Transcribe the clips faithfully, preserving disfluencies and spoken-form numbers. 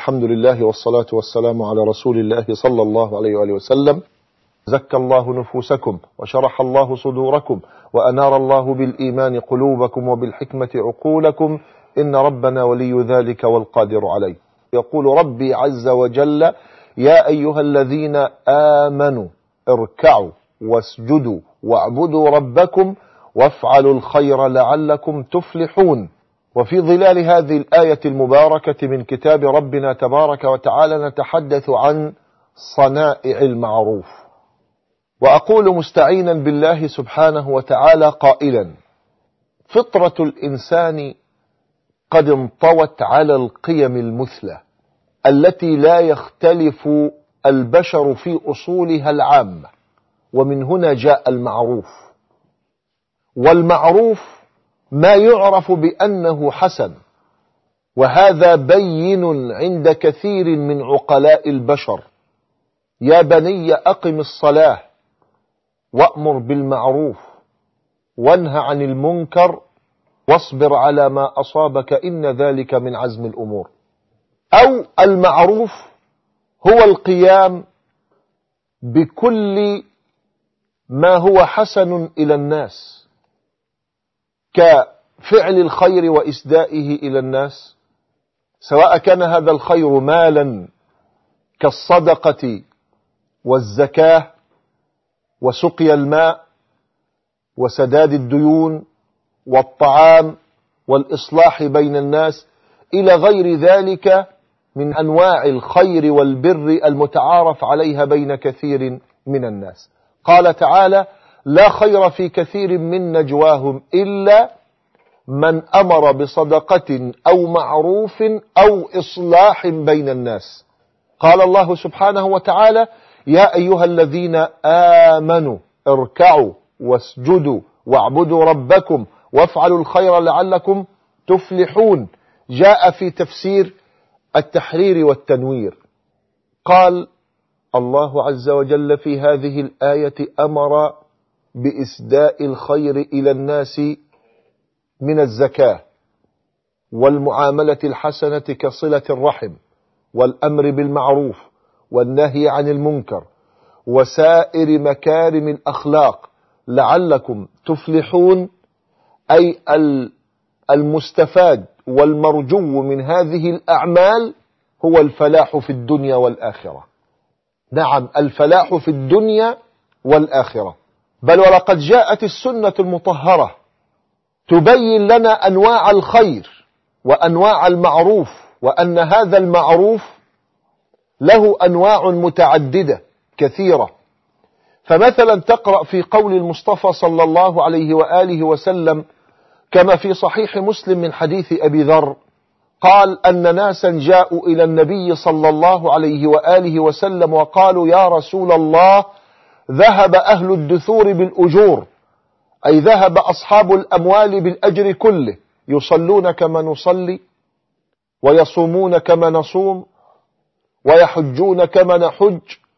الحمد لله والصلاة والسلام على رسول الله صلى الله عليه وآله وسلم. زكى الله نفوسكم وشرح الله صدوركم وأنار الله بالإيمان قلوبكم وبالحكمة عقولكم، إن ربنا ولي ذلك والقادر عليه. يقول ربي عز وجل: يا أيها الذين آمنوا اركعوا واسجدوا واعبدوا ربكم وافعلوا الخير لعلكم تفلحون. وفي ظلال هذه الآية المباركة من كتاب ربنا تبارك وتعالى نتحدث عن صنائع المعروف. وأقول مستعينا بالله سبحانه وتعالى قائلا: فطرة الإنسان قد انطوت على القيم المثلى التي لا يختلف البشر في أصولها العامة، ومن هنا جاء المعروف. والمعروف ما يعرف بأنه حسن، وهذا بين عند كثير من عقلاء البشر. يا بني أقم الصلاة وأمر بالمعروف وانهى عن المنكر واصبر على ما أصابك إن ذلك من عزم الأمور. أو المعروف هو القيام بكل ما هو حسن إلى الناس، كفعل الخير وإسدائه إلى الناس، سواء كان هذا الخير مالا كالصدقة والزكاة وسقي الماء وسداد الديون والطعام والإصلاح بين الناس، إلى غير ذلك من أنواع الخير والبر المتعارف عليها بين كثير من الناس. قال تعالى: لا خير في كثير من نجواهم إلا من أمر بصدقة أو معروف أو إصلاح بين الناس. قال الله سبحانه وتعالى: يا أيها الذين آمنوا اركعوا واسجدوا واعبدوا ربكم وافعلوا الخير لعلكم تفلحون. جاء في تفسير التحرير والتنوير قال الله عز وجل في هذه الآية: أمر بإسداء الخير إلى الناس من الزكاة والمعاملة الحسنة كصلة الرحم والأمر بالمعروف والنهي عن المنكر وسائر مكارم الأخلاق لعلكم تفلحون، أي المستفاد والمرجو من هذه الأعمال هو الفلاح في الدنيا والآخرة. نعم، الفلاح في الدنيا والآخرة. بل ولقد جاءت السنة المطهرة تبين لنا أنواع الخير وأنواع المعروف، وأن هذا المعروف له أنواع متعددة كثيرة. فمثلا تقرأ في قول المصطفى صلى الله عليه وآله وسلم كما في صحيح مسلم من حديث أبي ذر قال أن ناسا جاءوا إلى النبي صلى الله عليه وآله وسلم وقالوا: يا رسول الله، ذهب أهل الدثور بالأجور، أي ذهب أصحاب الأموال بالأجر كله، يصلون كما نصلي ويصومون كما نصوم ويحجون كما نحج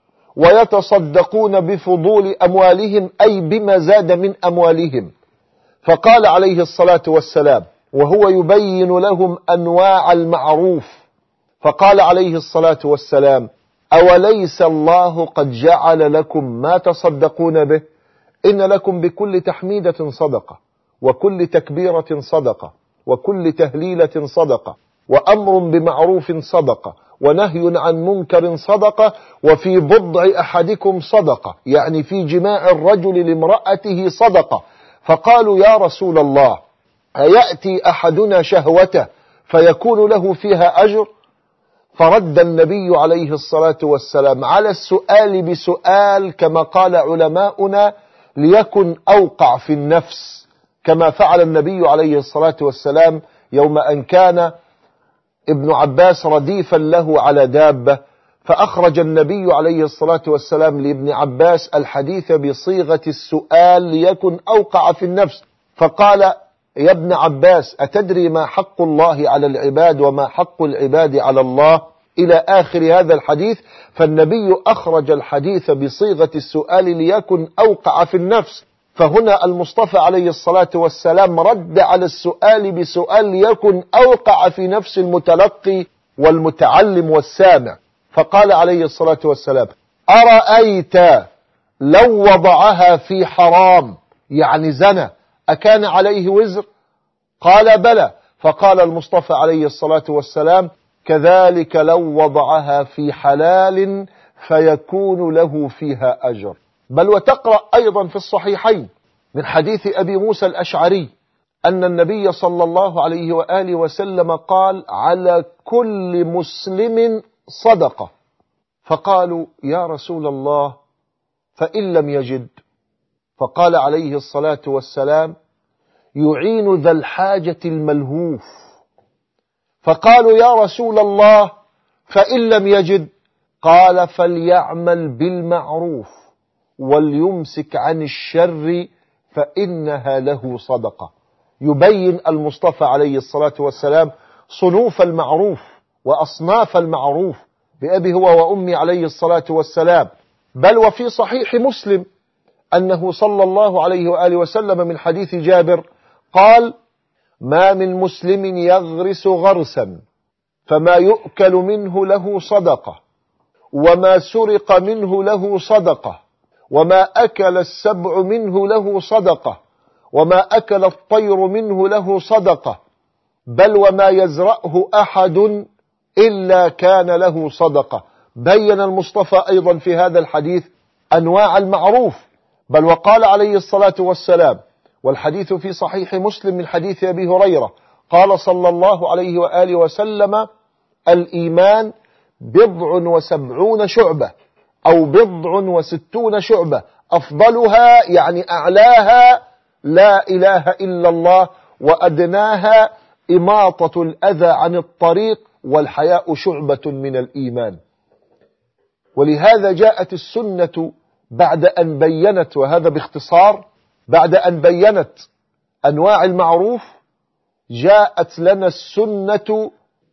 ويتصدقون بفضول أموالهم، أي بما زاد من أموالهم. فقال عليه الصلاة والسلام وهو يبين لهم أنواع المعروف، فقال عليه الصلاة والسلام: أوليس الله قد جعل لكم ما تصدقون به؟ إن لكم بكل تحميدة صدقة، وكل تكبيرة صدقة، وكل تهليلة صدقة، وأمر بمعروف صدقة، ونهي عن منكر صدقة، وفي بضع أحدكم صدقة، يعني في جماع الرجل لامرأته صدقة. فقالوا: يا رسول الله، أيأتي أحدنا شهوته فيكون له فيها أجر؟ فرد النبي عليه الصلاة والسلام على السؤال بسؤال، كما قال علماؤنا: ليكن أوقع في النفس، كما فعل النبي عليه الصلاة والسلام يوم أن كان ابن عباس رديفا له على دابة، فأخرج النبي عليه الصلاة والسلام لابن عباس الحديث بصيغة السؤال ليكن أوقع في النفس، فقال: يا ابن عباس، أتدري ما حق الله على العباد وما حق العباد على الله؟ إلى آخر هذا الحديث. فالنبي أخرج الحديث بصيغة السؤال ليكن أوقع في النفس. فهنا المصطفى عليه الصلاة والسلام رد على السؤال بسؤال ليكن أوقع في نفس المتلقي والمتعلم والسامع، فقال عليه الصلاة والسلام: أرأيت لو وضعها في حرام، يعني زنا، أكان عليه وزر؟ قال: بلى. فقال المصطفى عليه الصلاة والسلام: كذلك لو وضعها في حلال فيكون له فيها أجر. بل وتقرأ أيضا في الصحيحين من حديث أبي موسى الأشعري أن النبي صلى الله عليه وآله وسلم قال: على كل مسلم صدقة. فقالوا: يا رسول الله فإن لم يجد؟ فقال عليه الصلاة والسلام: يعين ذا الحاجة الملهوف. فقالوا: يا رسول الله فإن لم يجد؟ قال: فليعمل بالمعروف وليمسك عن الشر فإنها له صدقة. يبين المصطفى عليه الصلاة والسلام صنوف المعروف وأصناف المعروف بأبي هو وأمي عليه الصلاة والسلام. بل وفي صحيح مسلم أنه صلى الله عليه وآله وسلم من حديث جابر قال: ما من مسلم يغرس غرسا فما يؤكل منه له صدقة، وما سرق منه له صدقة، وما أكل السبع منه له صدقة، وما أكل الطير منه له صدقة، بل وما يزرعه أحد إلا كان له صدقة. بين المصطفى أيضا في هذا الحديث أنواع المعروف. بل وقال عليه الصلاة والسلام، والحديث في صحيح مسلم من حديث أبي هريرة، قال صلى الله عليه وآله وسلم: الإيمان بضع وسبعون شعبة أو بضع وستون شعبة، أفضلها يعني أعلاها لا إله إلا الله، وأدناها إماطة الأذى عن الطريق، والحياء شعبة من الإيمان. ولهذا جاءت السنة بعد أن بينت، وهذا باختصار، بعد أن بينت أنواع المعروف، جاءت لنا السنة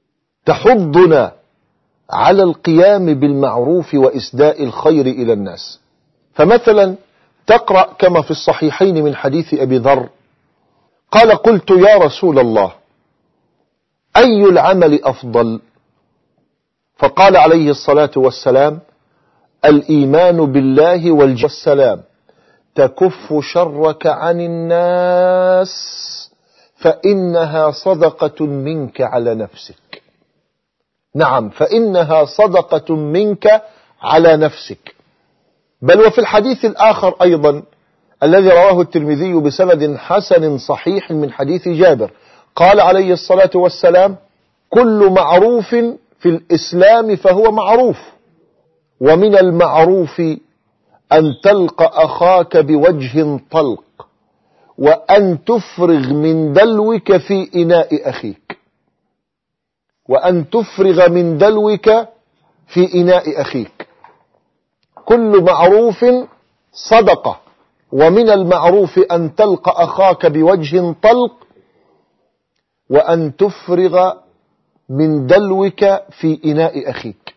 تحضنا على القيام بالمعروف وإسداء الخير إلى الناس. فمثلا تقرأ كما في الصحيحين من حديث أبي ذر قال: قلت يا رسول الله أي العمل أفضل؟ فقال عليه الصلاة والسلام: الإيمان بالله والسلام، تكف شرك عن الناس فإنها صدقة منك على نفسك. نعم، فإنها صدقة منك على نفسك. بل وفي الحديث الآخر أيضا الذي رواه الترمذي بسند حسن صحيح من حديث جابر، قال عليه الصلاة والسلام: كل معروف في الإسلام فهو معروف، ومن المعروف أن تلقى أخاك بوجه طلق، وأن تفرغ من دلوك في إناء أخيك، وأن تفرغ من دلوك في إناء أخيك. كل معروف صدقة، ومن المعروف أن تلقى أخاك بوجه طلق، وأن تفرغ من دلوك في إناء أخيك.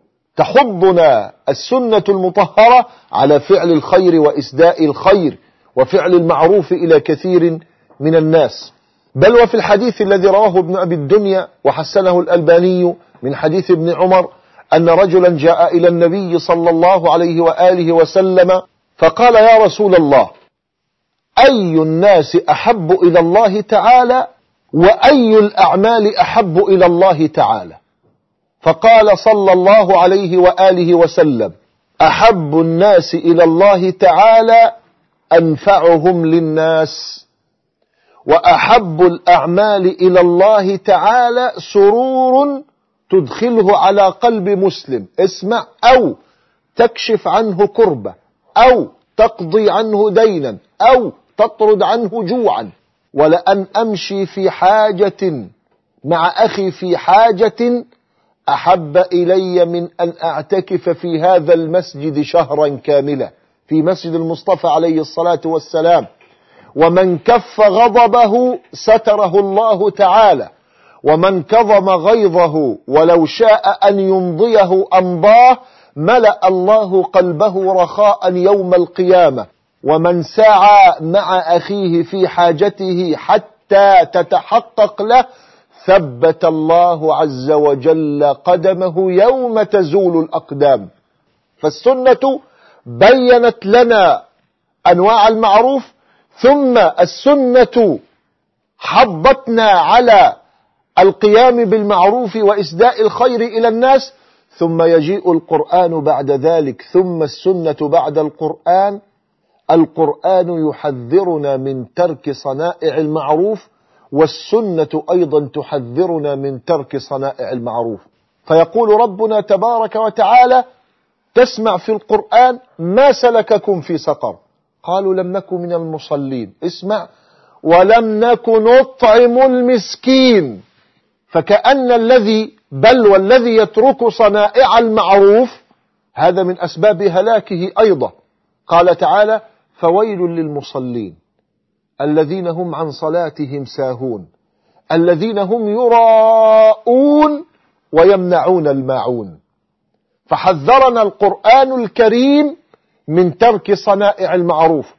تحضنا السنة المطهرة على فعل الخير وإسداء الخير وفعل المعروف إلى كثير من الناس. بل وفي الحديث الذي رواه ابن أبي الدنيا وحسنه الألباني من حديث ابن عمر أن رجلا جاء إلى النبي صلى الله عليه وآله وسلم فقال: يا رسول الله، أي الناس أحب إلى الله تعالى، وأي الأعمال أحب إلى الله تعالى؟ فقال صلى الله عليه وآله وسلم: أحب الناس إلى الله تعالى أنفعهم للناس، وأحب الأعمال إلى الله تعالى سرور تدخله على قلب مسلم، اسمع، أو تكشف عنه كربة، أو تقضي عنه دينا، أو تطرد عنه جوعا. ولأن أمشي في حاجة مع أخي في حاجة أحب إلي من أن أعتكف في هذا المسجد شهرا كاملا، في مسجد المصطفى عليه الصلاة والسلام. ومن كف غضبه ستره الله تعالى، ومن كظم غيظه ولو شاء أن يمضيه أمضاه ملأ الله قلبه رخاء يوم القيامة. ومن سعى مع أخيه في حاجته حتى تتحقق له ثبت الله عز وجل قدمه يوم تزول الأقدام. فالسنة بينت لنا أنواع المعروف، ثم السنة حضتنا على القيام بالمعروف وإسداء الخير إلى الناس، ثم يجيء القرآن بعد ذلك، ثم السنة بعد القرآن. القرآن يحذرنا من ترك صنائع المعروف، والسنة أيضا تحذرنا من ترك صنائع المعروف. فيقول ربنا تبارك وتعالى: تسمع في القرآن: ما سلككم في سقر؟ قالوا لم نكن من المصلين. اسمع: ولم نكن نطعم المسكين. فكأن الذي بل والذي يترك صنائع المعروف هذا من أسباب هلاكه أيضا. قال تعالى: فويل للمصلين الذين هم عن صلاتهم ساهون الذين هم يراءون ويمنعون الماعون. فحذرنا القرآن الكريم من ترك صنائع المعروف،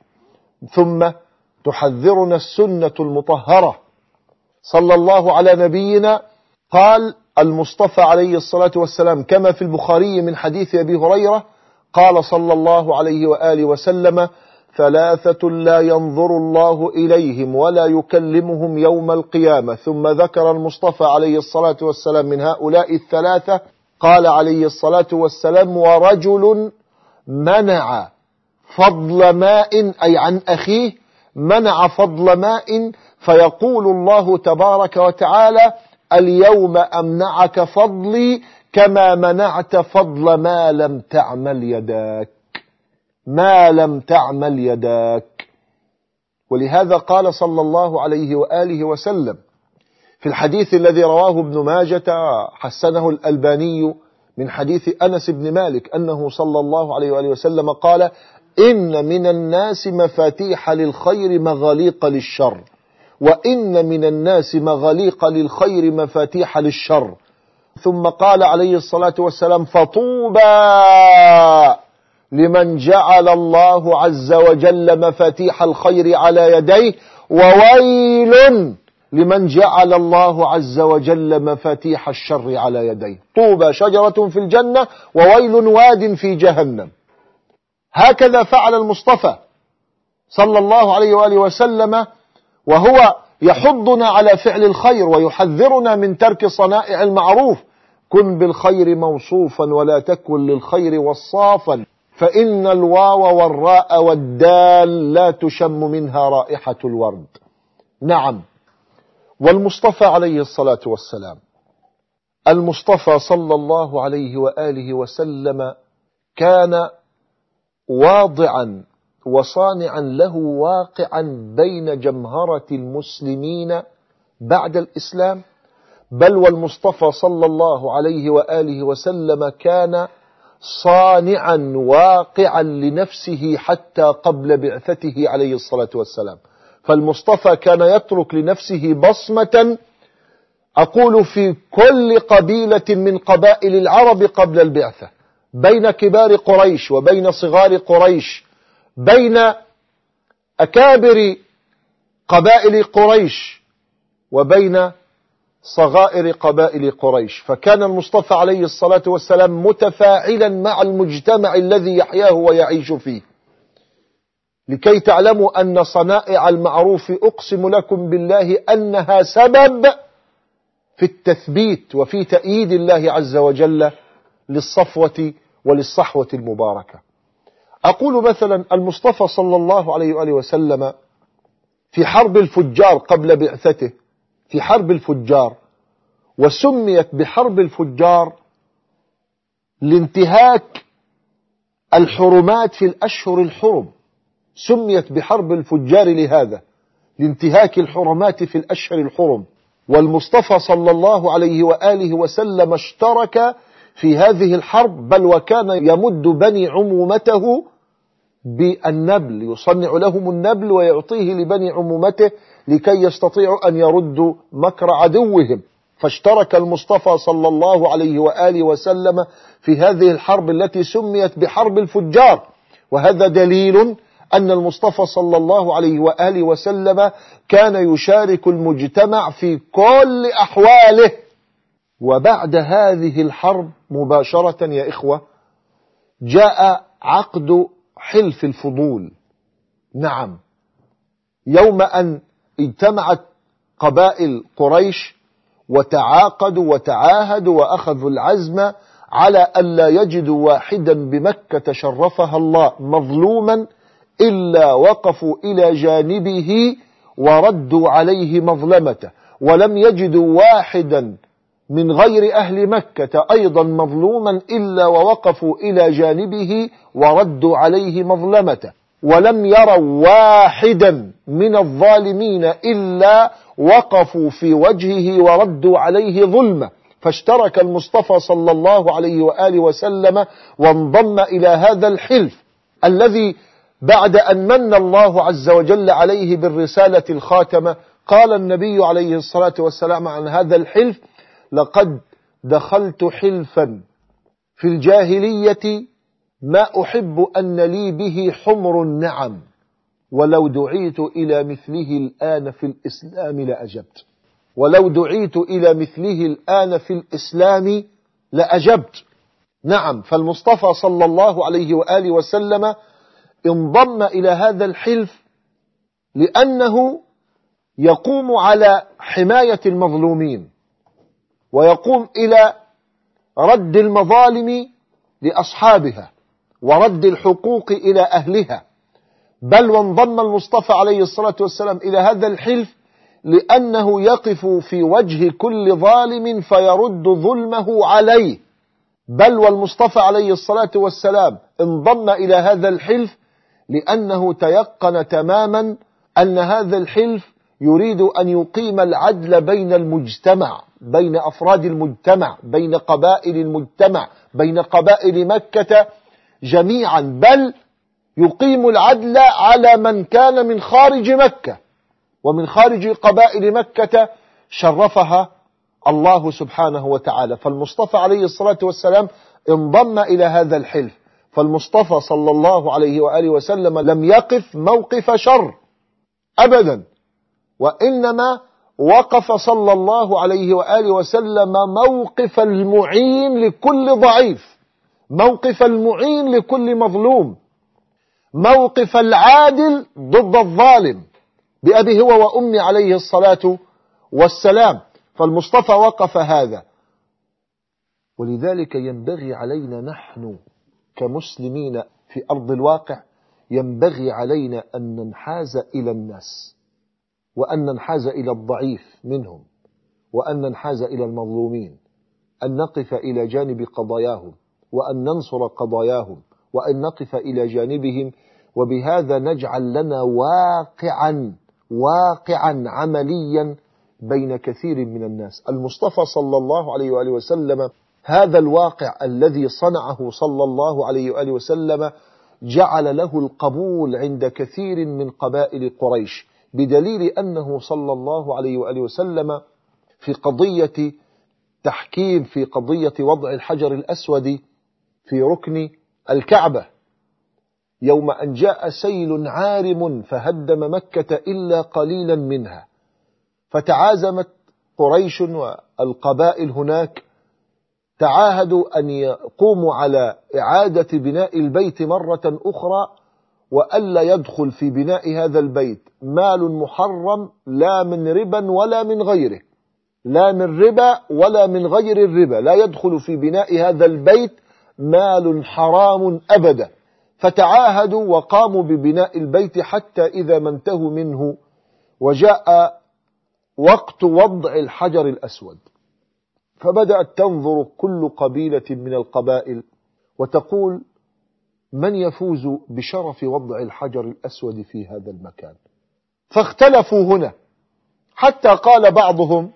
ثم تحذرنا السنة المطهرة. صلى الله على نبينا. قال المصطفى عليه الصلاة والسلام كما في البخاري من حديث أبي هريرة، قال صلى الله عليه وآله وسلم: ثلاثة لا ينظر الله إليهم ولا يكلمهم يوم القيامة. ثم ذكر المصطفى عليه الصلاة والسلام من هؤلاء الثلاثة، قال عليه الصلاة والسلام: ورجل منع فضل ماء، أي عن أخيه منع فضل ماء، فيقول الله تبارك وتعالى: اليوم أمنعك فضلي كما منعت فضل ما لم تعمل يداك، ما لم تعمل يداك. ولهذا قال صلى الله عليه وآله وسلم في الحديث الذي رواه ابن ماجة حسنه الألباني من حديث أنس بن مالك أنه صلى الله عليه وآله وسلم قال: إن من الناس مفاتيح للخير مغاليق للشر، وإن من الناس مغاليق للخير مفاتيح للشر. ثم قال عليه الصلاة والسلام: فطوبى لمن جعل الله عز وجل مفاتيح الخير على يديه، وويل لمن جعل الله عز وجل مفاتيح الشر على يديه. طوبى شجرة في الجنة، وويل واد في جهنم. هكذا فعل المصطفى صلى الله عليه وآله وسلم، وهو يحضنا على فعل الخير ويحذرنا من ترك صنائع المعروف. كن بالخير موصوفا ولا تكن للخير وصافا، فإن الواو والراء والدال لا تشم منها رائحة الورد. نعم. والمصطفى عليه الصلاة والسلام، المصطفى صلى الله عليه وآله وسلم كان واضعا وصانعا له واقعا بين جمهرة المسلمين بعد الإسلام. بل والمصطفى صلى الله عليه وآله وسلم كان صانعا واقعا لنفسه حتى قبل بعثته عليه الصلاة والسلام. فالمصطفى كان يترك لنفسه بصمة، أقول في كل قبيلة من قبائل العرب قبل البعثة، بين كبار قريش وبين صغار قريش، بين أكابر قبائل قريش وبين صغائر قبائل قريش. فكان المصطفى عليه الصلاة والسلام متفاعلا مع المجتمع الذي يحياه ويعيش فيه. لكي تعلموا أن صنائع المعروف أقسم لكم بالله أنها سبب في التثبيت وفي تأييد الله عز وجل للصفوة وللصحوة المباركة. أقول مثلا المصطفى صلى الله عليه وآله وسلم في حرب الفجار قبل بعثته، في حرب الفجار، وسميت بحرب الفجار لانتهاك الحرمات في الأشهر الحرم. سميت بحرب الفجار لهذا، لانتهاك الحرمات في الأشهر الحرم. والمصطفى صلى الله عليه وآله وسلم اشترك في هذه الحرب، بل وكان يمد بني عمومته بالنبل، يصنع لهم النبل ويعطيه لبني عمومته لكي يستطيعوا أن يردوا مكر عدوهم. فاشترك المصطفى صلى الله عليه وآله وسلم في هذه الحرب التي سميت بحرب الفجار. وهذا دليل أن المصطفى صلى الله عليه وآله وسلم كان يشارك المجتمع في كل أحواله. وبعد هذه الحرب مباشرة يا إخوة جاء عقد حلف الفضول. نعم، يوم أن اجتمعت قبائل قريش وتعاقدوا وتعاهدوا وأخذوا العزم على ألا يجدوا واحدا بمكة شرفها الله مظلوما إلا وقفوا إلى جانبه وردوا عليه مظلمته، ولم يجدوا واحدا من غير أهل مكة أيضا مظلوما إلا ووقفوا إلى جانبه وردوا عليه مظلمته، ولم يروا واحدا من الظالمين إلا وقفوا في وجهه وردوا عليه ظلمه. فاشترك المصطفى صلى الله عليه وآله وسلم وانضم إلى هذا الحلف الذي بعد أن من الله عز وجل عليه بالرسالة الخاتمة قال النبي عليه الصلاة والسلام عن هذا الحلف: لقد دخلت حلفا في الجاهلية ما أحب أن لي به حمر النعم، ولو دعيت إلى مثله الآن في الإسلام لأجبت. ولو دعيت إلى مثله الآن في الإسلام لأجبت. نعم، فالمصطفى صلى الله عليه وآله وسلم انضم إلى هذا الحلف لأنه يقوم على حماية المظلومين، ويقوم إلى رد المظالم لأصحابها ورد الحقوق إلى أهلها. بل وانضم المصطفى عليه الصلاة والسلام إلى هذا الحلف لأنه يقف في وجه كل ظالم فيرد ظلمه عليه. بل والمصطفى عليه الصلاة والسلام انضم إلى هذا الحلف لأنه تيقن تماما أن هذا الحلف يريد أن يقيم العدل بين المجتمع، بين أفراد المجتمع، بين قبائل المجتمع، بين قبائل مكة جميعا، بل يقيم العدل على من كان من خارج مكة ومن خارج قبائل مكة شرفها الله سبحانه وتعالى. فالمصطفى عليه الصلاة والسلام انضم إلى هذا الحلف. فالمصطفى صلى الله عليه وآله وسلم لم يقف موقف شر أبدا، وإنما وقف صلى الله عليه وآله وسلم موقف المعين لكل ضعيف، موقف المعين لكل مظلوم، موقف العادل ضد الظالم بأبي هو وأمي عليه الصلاة والسلام. فالمصطفى وقف هذا. ولذلك ينبغي علينا نحن كمسلمين في أرض الواقع، ينبغي علينا أن ننحاز إلى الناس، وأن ننحاز إلى الضعيف منهم، وأن ننحاز إلى المظلومين، أن نقف إلى جانب قضاياهم، وأن ننصر قضاياهم، وأن نقف إلى جانبهم. وبهذا نجعل لنا واقعا واقعا عمليا بين كثير من الناس. المصطفى صلى الله عليه وآله وسلم هذا الواقع الذي صنعه صلى الله عليه وآله وسلم جعل له القبول عند كثير من قبائل قريش، بدليل أنه صلى الله عليه وآله وسلم في قضية تحكيم، في قضية وضع الحجر الأسود في ركن الكعبة، يوم أن جاء سيل عارم فهدم مكة إلا قليلا منها، فتعازمت قريش والقبائل هناك، تعاهدوا أن يقوموا على إعادة بناء البيت مرة أخرى، وألا يدخل في بناء هذا البيت مال محرم لا من ربا ولا من غيره، لا من ربا ولا من غير الربا، لا يدخل في بناء هذا البيت مال حرام أبدا. فتعاهدوا وقاموا ببناء البيت حتى إذا ما انتهوا منه وجاء وقت وضع الحجر الأسود، فبدأت تنظر كل قبيلة من القبائل وتقول: من يفوز بشرف وضع الحجر الأسود في هذا المكان؟ فاختلفوا هنا، حتى قال بعضهم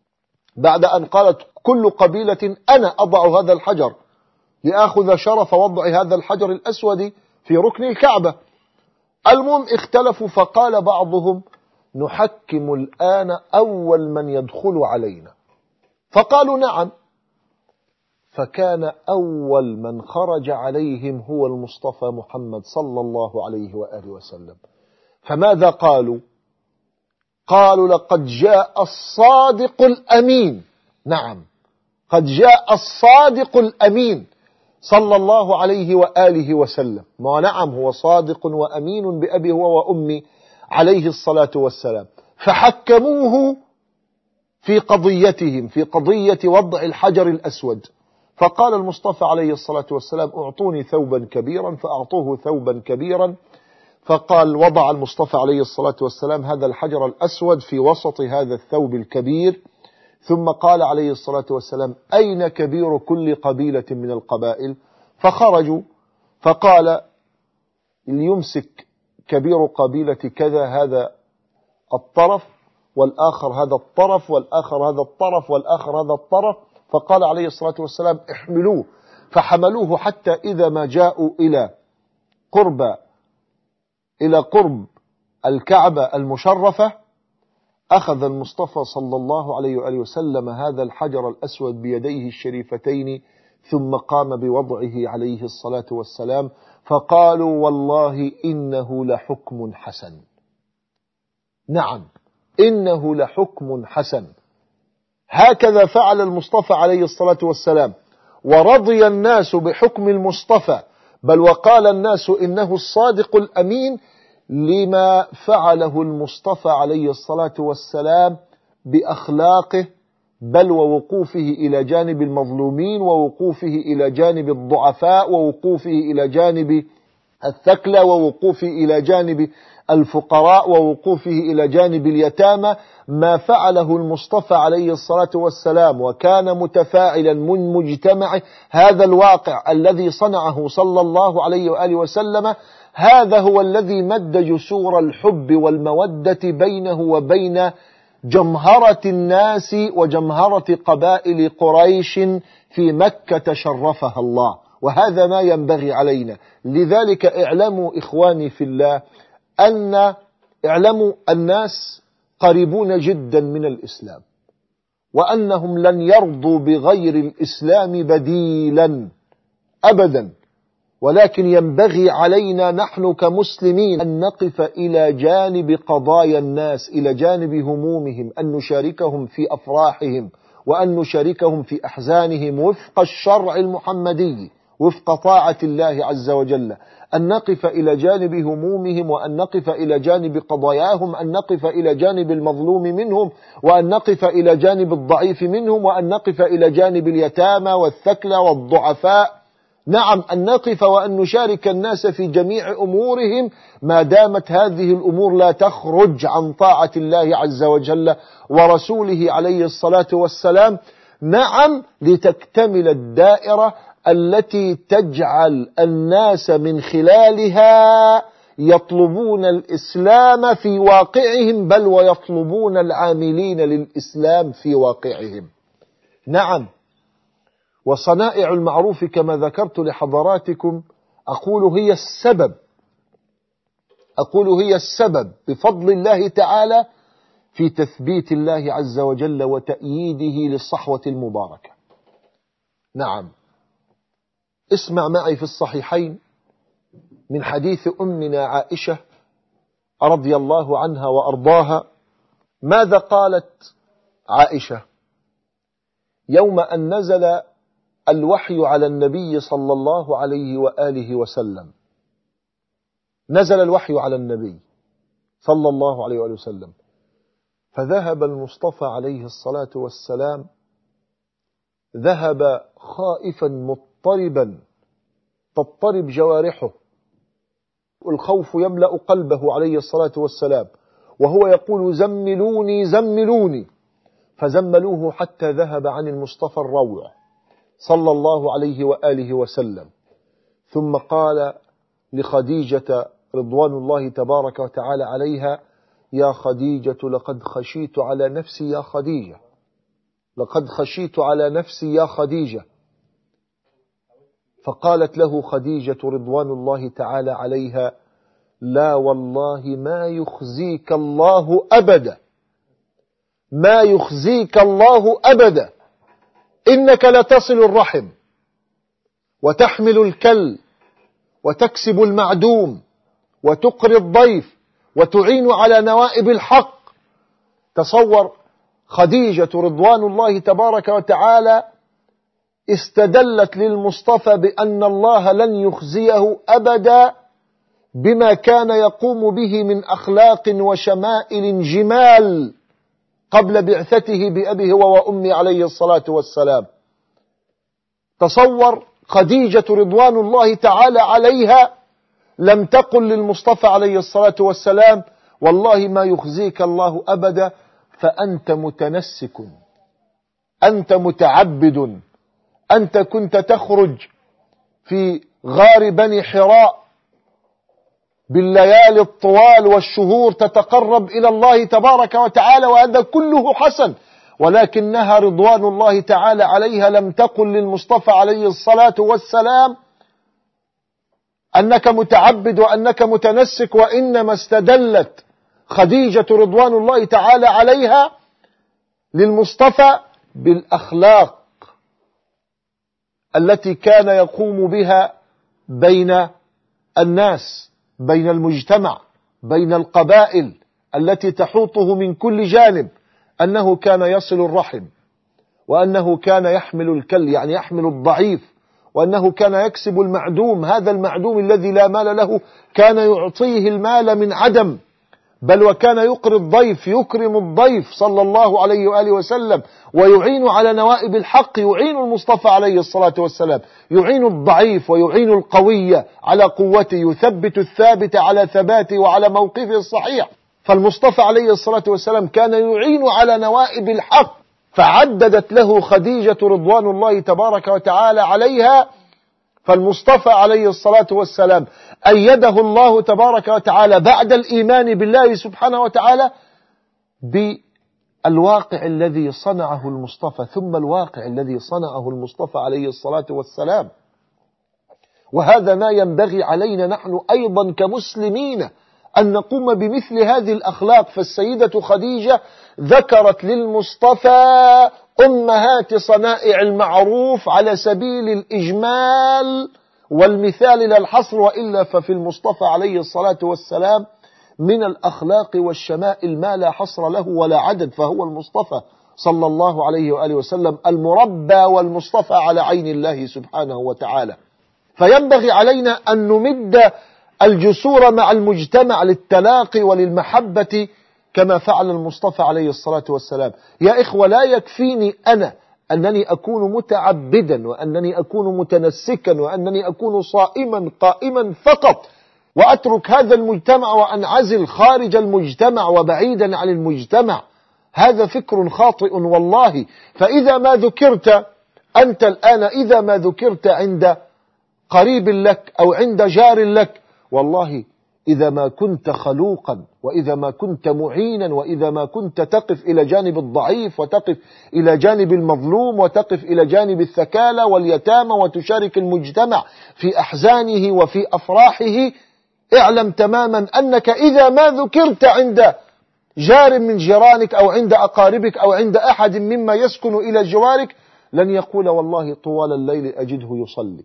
بعد أن قالت كل قبيلة: أنا أضع هذا الحجر لأخذ شرف وضع هذا الحجر الأسود في ركن الكعبة. المهم اختلفوا، فقال بعضهم: نحكم الآن أول من يدخل علينا. فقالوا: نعم. فكان أول من خرج عليهم هو المصطفى محمد صلى الله عليه وآله وسلم. فماذا قالوا؟ قالوا لقد جاء الصادق الأمين. نعم، قد جاء الصادق الأمين صلى الله عليه وآله وسلم. ونعم، هو صادق وأمين بأبي هو وأمي عليه الصلاة والسلام. فحكموه في قضيتهم، في قضية وضع الحجر الأسود. فقال المصطفى عليه الصلاة والسلام أعطوني ثوبا كبيرا، فأعطوه ثوبا كبيرا. فقال وضع المصطفى عليه الصلاة والسلام هذا الحجر الأسود في وسط هذا الثوب الكبير، ثم قال عليه الصلاة والسلام أين كبير كل قبيلة من القبائل؟ فخرجوا، فقال ليمسك كبير قبيلة كذا هذا الطرف، والآخر هذا الطرف، والآخر هذا الطرف، والآخر هذا الطرف. فقال عليه الصلاة والسلام احملوه. فحملوه حتى إذا ما جاءوا إلى قرب إلى قرب الكعبة المشرفة، أخذ المصطفى صلى الله عليه وآله وسلم هذا الحجر الأسود بيديه الشريفتين، ثم قام بوضعه عليه الصلاة والسلام. فقالوا والله إنه لحكم حسن. نعم، إنه لحكم حسن. هكذا فعل المصطفى عليه الصلاة والسلام، ورضي الناس بحكم المصطفى، بل وقال الناس إنه الصادق الأمين لما فعله المصطفى عليه الصلاة والسلام بأخلاقه، بل ووقوفه إلى جانب المظلومين، ووقوفه إلى جانب الضعفاء، ووقوفه إلى جانب الثكلى، ووقوفه إلى جانب الفقراء، ووقوفه إلى جانب اليتامى. ما فعله المصطفى عليه الصلاة والسلام وكان متفاعلا من مجتمعه، هذا الواقع الذي صنعه صلى الله عليه وآله وسلم، هذا هو الذي مد جسور الحب والمودة بينه وبين جمهرة الناس وجمهرة قبائل قريش في مكة شرفها الله. وهذا ما ينبغي علينا. لذلك اعلموا إخواني في الله أن اعلموا الناس قريبون جدا من الإسلام، وأنهم لن يرضوا بغير الإسلام بديلا أبدا. ولكن ينبغي علينا نحن كمسلمين أن نقف إلى جانب قضايا الناس، إلى جانب همومهم، أن نشاركهم في أفراحهم، وأن نشاركهم في أحزانهم وفق الشرع المحمدي، وفق طاعة الله عز وجل. أن نقف إلى جانب همومهم، وأن نقف إلى جانب قضاياهم، أن نقف إلى جانب المظلوم منهم، وأن نقف إلى جانب الضعيف منهم، وأن نقف إلى جانب اليتامى والثكلى والضعفاء. نعم، أن نقف وأن نشارك الناس في جميع أمورهم، ما دامت هذه الأمور لا تخرج عن طاعة الله عز وجل ورسوله عليه الصلاة والسلام. نعم، لتكتمل الدائرة التي تجعل الناس من خلالها يطلبون الإسلام في واقعهم، بل ويطلبون العاملين للإسلام في واقعهم. نعم، وصنائع المعروف كما ذكرت لحضراتكم أقول هي السبب أقول هي السبب بفضل الله تعالى في تثبيت الله عز وجل وتأييده للصحوة المباركة. نعم، اسمع معي في الصحيحين من حديث أمنا عائشة رضي الله عنها وأرضاها. ماذا قالت عائشة يوم أن نزل الوحي على النبي صلى الله عليه وآله وسلم؟ نزل الوحي على النبي صلى الله عليه وآله وسلم، فذهب المصطفى عليه الصلاة والسلام، ذهب خائفا مضطربا، تضطرب جوارحه، والخوف يملأ قلبه عليه الصلاة والسلام، وهو يقول زملوني زملوني. فزملوه حتى ذهب عن المصطفى الروع صلى الله عليه وآله وسلم. ثم قال لخديجة رضوان الله تبارك وتعالى عليها: يا خديجة لقد خشيت على نفسي يا خديجة، لقد خشيت على نفسي يا خديجة. فقالت له خديجة رضوان الله تعالى عليها: لا والله ما يخزيك الله أبدا، ما يخزيك الله أبدا، إنك لتصل الرحم، وتحمل الكل وتكسب المعدوم وتقري الضيف وتعين على نوائب الحق. تصور خديجة رضوان الله تبارك وتعالى استدلت للمصطفى بأن الله لن يخزيه أبدا بما كان يقوم به من أخلاق وشمائل جمال قبل بعثته بأبيه وأمي عليه الصلاة والسلام. تصور خديجة رضوان الله تعالى عليها لم تقل للمصطفى عليه الصلاة والسلام والله ما يخزيك الله أبدا، فأنت متنسك، أنت متعبد، أنت كنت تخرج في غار بني حراء بالليالي الطوال والشهور تتقرب إلى الله تبارك وتعالى، وهذا كله حسن، ولكنها رضوان الله تعالى عليها لم تقل للمصطفى عليه الصلاة والسلام أنك متعبد وأنك متنسك، وإنما استدلت خديجة رضوان الله تعالى عليها للمصطفى بالأخلاق التي كان يقوم بها بين الناس، بين المجتمع، بين القبائل التي تحوطه من كل جانب، أنه كان يصل الرحم، وأنه كان يحمل الكل يعني يحمل الضعيف، وأنه كان يكسب المعدوم، هذا المعدوم الذي لا مال له كان يعطيه المال من عدم، بل وكان يقري الضيف، يكرم الضيف صلى الله عليه وآله وسلم، ويعين على نوائب الحق، يعين المصطفى عليه الصلاة والسلام، يعين الضعيف ويعين القوي على قوته، يثبت الثابت على ثباته وعلى موقفه الصحيح. فالمصطفى عليه الصلاة والسلام كان يعين على نوائب الحق، فعددت له خديجة رضوان الله تبارك وتعالى عليها. فالمصطفى عليه الصلاة والسلام أيده الله تبارك وتعالى بعد الإيمان بالله سبحانه وتعالى بالواقع الذي صنعه المصطفى، ثم الواقع الذي صنعه المصطفى عليه الصلاة والسلام. وهذا ما ينبغي علينا نحن أيضا كمسلمين أن نقوم بمثل هذه الأخلاق. فالسيدة خديجة ذكرت للمصطفى أمهات صنائع المعروف على سبيل الإجمال والمثال لا الحصر، وإلا ففي المصطفى عليه الصلاة والسلام من الأخلاق والشمائل ما لا حصر له ولا عدد، فهو المصطفى صلى الله عليه وآله وسلم المربى والمصطفى على عين الله سبحانه وتعالى. فينبغي علينا أن نمد الجسور مع المجتمع للتلاقي وللمحبة كما فعل المصطفى عليه الصلاة والسلام. يا إخوة، لا يكفيني أنا أنني أكون متعبدا وأنني أكون متنسكا وأنني أكون صائما قائما فقط، وأترك هذا المجتمع وأنعزل خارج المجتمع وبعيدا عن المجتمع. هذا فكر خاطئ والله. فإذا ما ذكرت أنت الآن، إذا ما ذكرت عند قريب لك أو عند جار لك، والله إذا ما كنت خلوقا، وإذا ما كنت معينا، وإذا ما كنت تقف إلى جانب الضعيف، وتقف إلى جانب المظلوم، وتقف إلى جانب الثكالى واليتامى، وتشارك المجتمع في أحزانه وفي أفراحه، اعلم تماما أنك إذا ما ذكرت عند جار من جيرانك أو عند أقاربك أو عند أحد مما يسكن إلى جوارك، لن يقول والله طوال الليل أجده يصلي،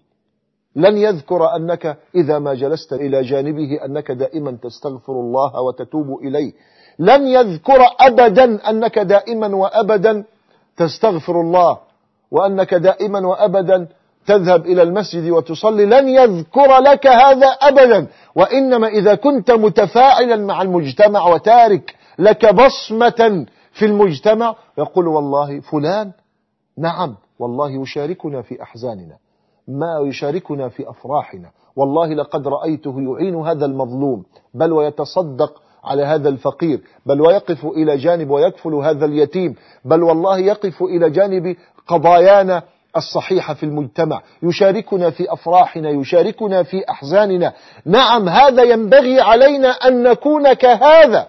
لن يذكر أنك إذا ما جلست إلى جانبه أنك دائما تستغفر الله وتتوب إليه، لن يذكر أبدا أنك دائما وأبدا تستغفر الله، وأنك دائما وأبدا تذهب إلى المسجد وتصلي، لن يذكر لك هذا أبدا. وإنما إذا كنت متفاعلا مع المجتمع وتارك لك بصمة في المجتمع، يقول والله فلان نعم والله يشاركنا في أحزاننا، ما يشاركنا في أفراحنا، والله لقد رأيته يعين هذا المظلوم، بل ويتصدق على هذا الفقير، بل ويقف إلى جانب ويكفل هذا اليتيم، بل والله يقف إلى جانب قضايانا الصحيحة في المجتمع، يشاركنا في أفراحنا، يشاركنا في أحزاننا. نعم، هذا ينبغي علينا أن نكون كهذا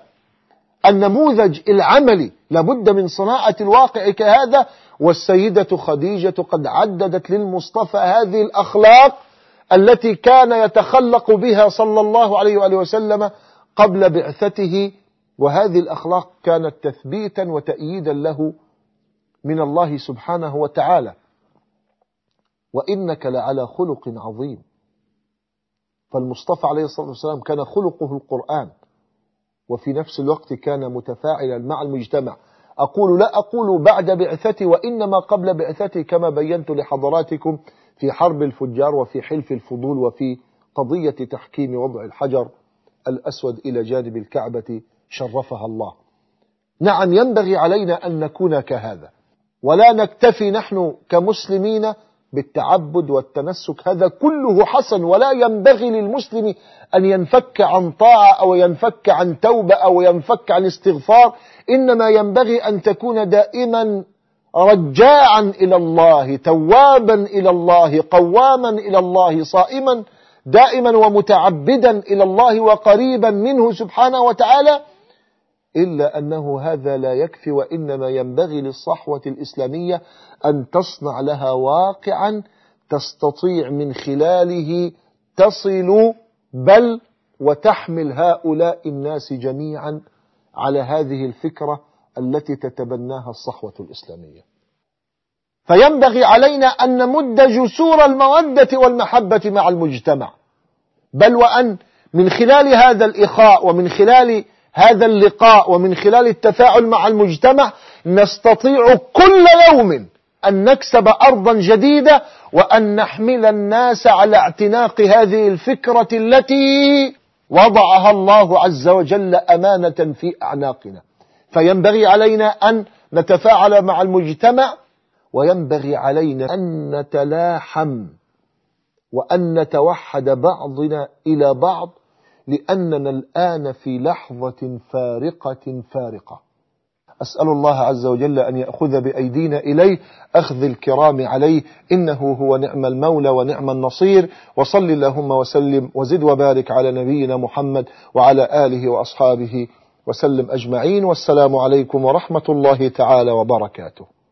النموذج العملي، لابد من صناعة الواقع كهذا. والسيدة خديجة قد عددت للمصطفى هذه الأخلاق التي كان يتخلق بها صلى الله عليه وآله وسلم قبل بعثته، وهذه الأخلاق كانت تثبيتا وتأييدا له من الله سبحانه وتعالى. وإنك لعلى خلق عظيم. فالمصطفى عليه الصلاة والسلام كان خلقه القرآن، وفي نفس الوقت كان متفاعلا مع المجتمع. أقول لا أقول بعد بعثتي، وإنما قبل بعثتي، كما بينت لحضراتكم في حرب الفجار وفي حلف الفضول وفي قضية تحكيم وضع الحجر الأسود إلى جانب الكعبة شرفها الله. نعم، ينبغي علينا أن نكون كهذا، ولا نكتفي نحن كمسلمين بالتعبد والتنسك، هذا كله حسن، ولا ينبغي للمسلم أن ينفك عن طاعة أو ينفك عن توبة أو ينفك عن استغفار، إنما ينبغي أن تكون دائما رجاعا إلى الله، توابا إلى الله، قواما إلى الله، صائما دائما ومتعبدا إلى الله وقريبا منه سبحانه وتعالى. إلا أنه هذا لا يكفي، وإنما ينبغي للصحوة الإسلامية أن تصنع لها واقعا تستطيع من خلاله تصل بل وتحمل هؤلاء الناس جميعا على هذه الفكرة التي تتبناها الصحوة الإسلامية. فينبغي علينا أن نمد جسور المودة والمحبة مع المجتمع، بل وأن من خلال هذا الإخاء ومن خلال هذا اللقاء ومن خلال التفاعل مع المجتمع نستطيع كل يوم أن نكسب أرضا جديدة، وأن نحمل الناس على اعتناق هذه الفكرة التي وضعها الله عز وجل أمانة في أعناقنا. فينبغي علينا أن نتفاعل مع المجتمع، وينبغي علينا أن نتلاحم وأن نتوحد بعضنا إلى بعض، لأننا الآن في لحظة فارقة فارقة. أسأل الله عز وجل أن يأخذ بأيدينا إليه أخذ الكرام عليه، إنه هو نعم المولى ونعم النصير. وصل اللهم وسلم وزد وبارك على نبينا محمد وعلى آله وأصحابه وسلم أجمعين، والسلام عليكم ورحمة الله تعالى وبركاته.